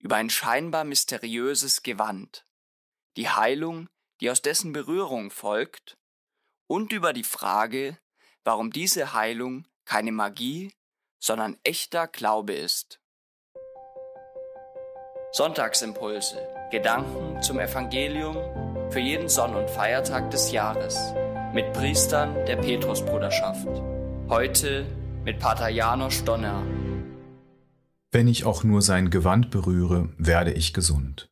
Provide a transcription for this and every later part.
über ein scheinbar mysteriöses Gewand, die Heilung, die aus dessen Berührung folgt, und über die Frage, warum diese Heilung keine Magie, sondern echter Glaube ist. Sonntagsimpulse, Gedanken zum Evangelium für jeden Sonn- und Feiertag des Jahres mit Priestern der Petrusbruderschaft. Heute mit Pater János Donner. Wenn ich auch nur sein Gewand berühre, werde ich gesund.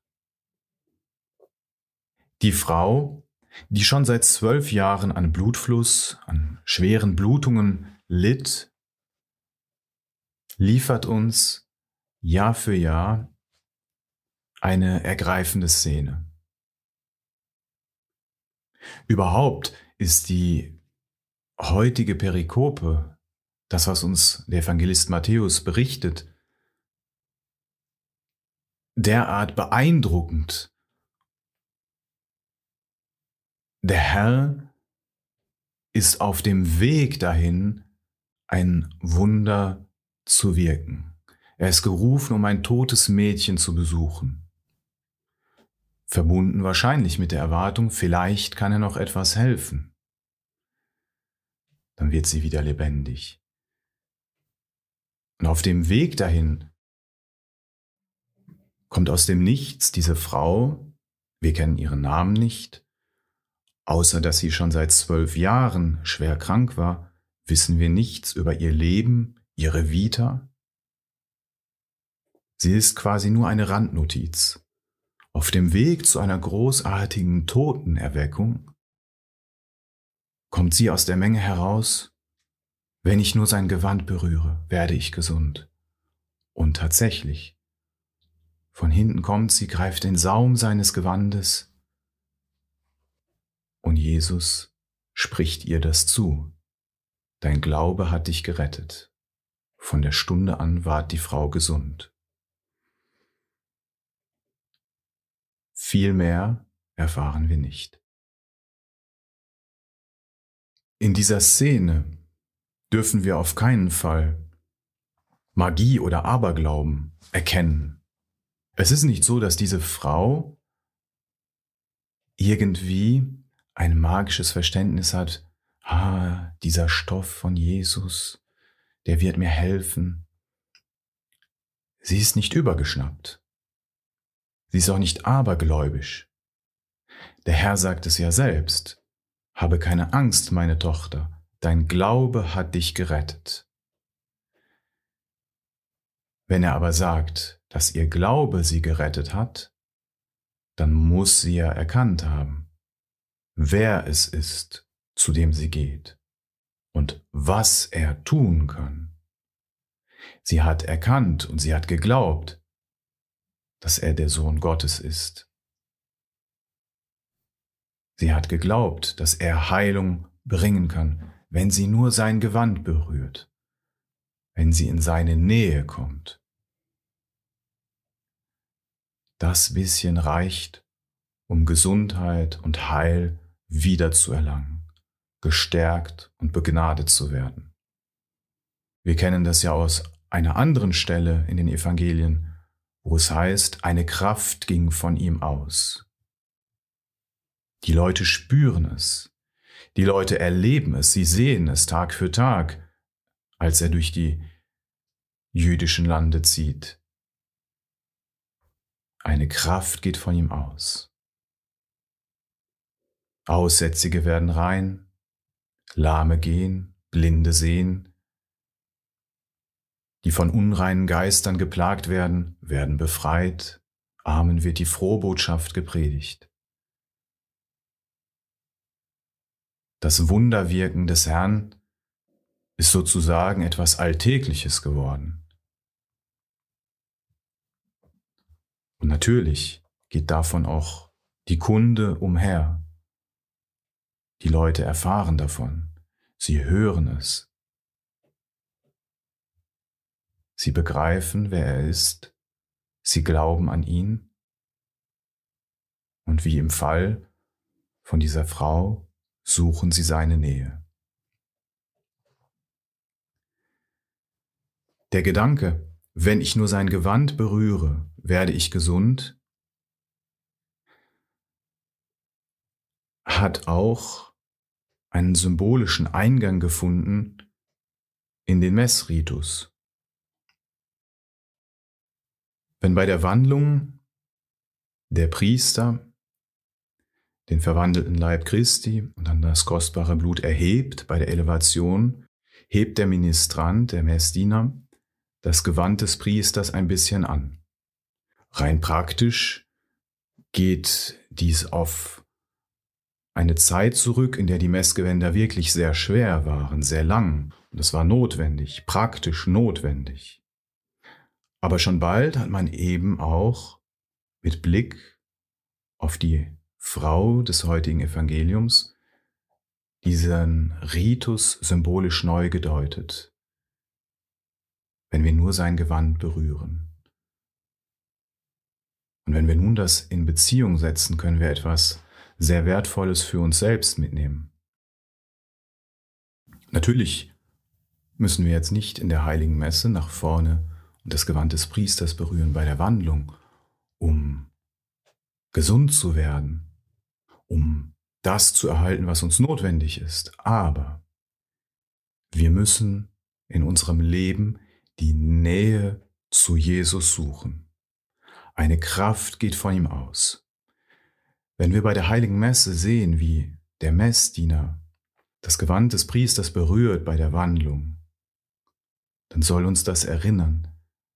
Die Frau, die schon seit 12 Jahren an Blutfluss, an schweren Blutungen litt, liefert uns Jahr für Jahr eine ergreifende Szene. Überhaupt ist die heutige Perikope, das, was uns der Evangelist Matthäus berichtet, derart beeindruckend. Der Herr ist auf dem Weg dahin, ein Wunder zu wirken. Er ist gerufen, um ein totes Mädchen zu besuchen. Verbunden wahrscheinlich mit der Erwartung, vielleicht kann er noch etwas helfen. Dann wird sie wieder lebendig. Und auf dem Weg dahin kommt aus dem Nichts diese Frau, wir kennen ihren Namen nicht, außer dass sie schon seit 12 Jahren schwer krank war, wissen wir nichts über ihr Leben, ihre Vita. Sie ist quasi nur eine Randnotiz. Auf dem Weg zu einer großartigen Totenerweckung kommt sie aus der Menge heraus: Wenn ich nur sein Gewand berühre, werde ich gesund. Und tatsächlich, von hinten kommt sie, greift den Saum seines Gewandes und Jesus spricht ihr das zu. Dein Glaube hat dich gerettet. Von der Stunde an ward die Frau gesund. Viel mehr erfahren wir nicht. In dieser Szene dürfen wir auf keinen Fall Magie oder Aberglauben erkennen. Es ist nicht so, dass diese Frau irgendwie ein magisches Verständnis hat, dieser Stoff von Jesus, der wird mir helfen. Sie ist nicht übergeschnappt. Sie ist auch nicht abergläubisch. Der Herr sagt es ja selbst: Habe keine Angst, meine Tochter, dein Glaube hat dich gerettet. Wenn er aber sagt, dass ihr Glaube sie gerettet hat, dann muss sie ja erkannt haben, wer es ist, zu dem sie geht und was er tun kann. Sie hat erkannt und sie hat geglaubt, dass er der Sohn Gottes ist. Sie hat geglaubt, dass er Heilung bringen kann, wenn sie nur sein Gewand berührt, wenn sie in seine Nähe kommt. Das bisschen reicht, um Gesundheit und Heil wiederzuerlangen, gestärkt und begnadet zu werden. Wir kennen das ja aus einer anderen Stelle in den Evangelien, wo es heißt, eine Kraft ging von ihm aus. Die Leute spüren es, die Leute erleben es, sie sehen es Tag für Tag, als er durch die jüdischen Lande zieht. Eine Kraft geht von ihm aus. Aussätzige werden rein, Lahme gehen, Blinde sehen. Die von unreinen Geistern geplagt werden, werden befreit, Armen wird die Frohbotschaft gepredigt. Das Wunderwirken des Herrn ist sozusagen etwas Alltägliches geworden. Und natürlich geht davon auch die Kunde umher. Die Leute erfahren davon, sie hören es. Sie begreifen, wer er ist, sie glauben an ihn. Und wie im Fall von dieser Frau suchen sie seine Nähe. Der Gedanke, wenn ich nur sein Gewand berühre, werde ich gesund, hat auch einen symbolischen Eingang gefunden in den Messritus. Wenn bei der Wandlung der Priester den verwandelten Leib Christi und dann das kostbare Blut erhebt, bei der Elevation hebt der Ministrant, der Messdiener, das Gewand des Priesters ein bisschen an. Rein praktisch geht dies auf eine Zeit zurück, in der die Messgewänder wirklich sehr schwer waren, sehr lang. Und es war notwendig, praktisch notwendig. Aber schon bald hat man eben auch mit Blick auf die Frau des heutigen Evangeliums diesen Ritus symbolisch neu gedeutet, wenn wir nur sein Gewand berühren. Und wenn wir nun das in Beziehung setzen, können wir etwas sehr Wertvolles für uns selbst mitnehmen. Natürlich müssen wir jetzt nicht in der Heiligen Messe nach vorne und das Gewand des Priesters berühren bei der Wandlung, um gesund zu werden, um das zu erhalten, was uns notwendig ist. Aber wir müssen in unserem Leben die Nähe zu Jesus suchen. Eine Kraft geht von ihm aus. Wenn wir bei der Heiligen Messe sehen, wie der Messdiener das Gewand des Priesters berührt bei der Wandlung, dann soll uns das erinnern.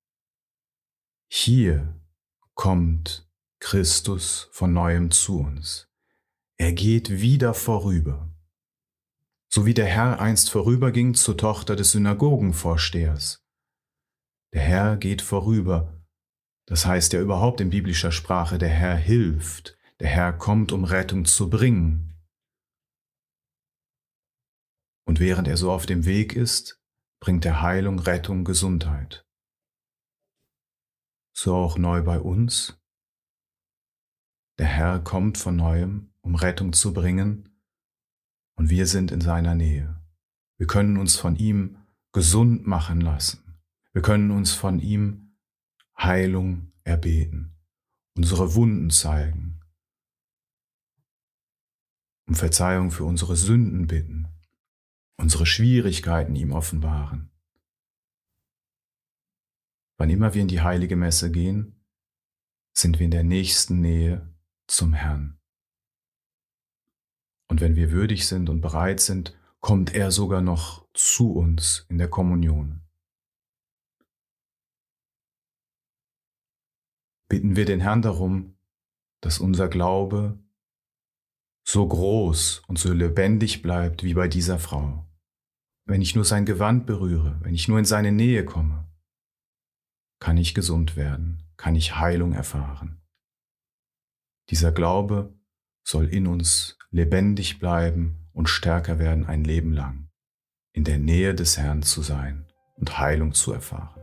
Hier kommt Christus von Neuem zu uns. Er geht wieder vorüber. So wie der Herr einst vorüberging zur Tochter des Synagogenvorstehers. Der Herr geht vorüber. Das heißt ja überhaupt in biblischer Sprache, der Herr hilft. Der Herr kommt, um Rettung zu bringen. Und während er so auf dem Weg ist, bringt er Heilung, Rettung, Gesundheit. So auch neu bei uns. Der Herr kommt von Neuem, um Rettung zu bringen, und wir sind in seiner Nähe. Wir können uns von ihm gesund machen lassen. Wir können uns von ihm Heilung erbeten, unsere Wunden zeigen, um Verzeihung für unsere Sünden bitten, unsere Schwierigkeiten ihm offenbaren. Wann immer wir in die heilige Messe gehen, sind wir in der nächsten Nähe zum Herrn. Und wenn wir würdig sind und bereit sind, kommt er sogar noch zu uns in der Kommunion. Bitten wir den Herrn darum, dass unser Glaube so groß und so lebendig bleibt wie bei dieser Frau. Wenn ich nur sein Gewand berühre, wenn ich nur in seine Nähe komme, kann ich gesund werden, kann ich Heilung erfahren. Dieser Glaube soll in uns lebendig bleiben und stärker werden ein Leben lang, in der Nähe des Herrn zu sein und Heilung zu erfahren.